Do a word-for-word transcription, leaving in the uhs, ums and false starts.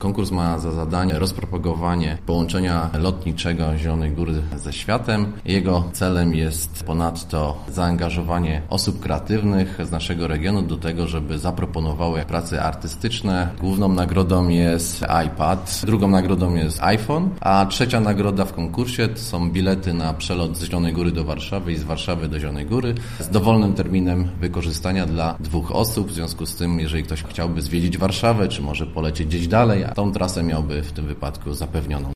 Konkurs ma za zadanie rozpropagowanie połączenia lotniczego Zielonej Góry ze światem. Jego celem jest ponadto zaangażowanie osób kreatywnych z naszego regionu do tego, żeby zaproponowały prace artystyczne. Główną nagrodą jest iPad, drugą nagrodą jest iPhone, a trzecia nagroda w konkursie to są bilety na przelot z Zielonej Góry do Warszawy i z Warszawy do Zielonej Góry z dowolnym terminem wykorzystania dla dwóch osób. W związku z tym, jeżeli ktoś chciałby zwiedzić Warszawę, czy może polecieć gdzieś dalej, a tą trasę miałby w tym wypadku zapewnioną.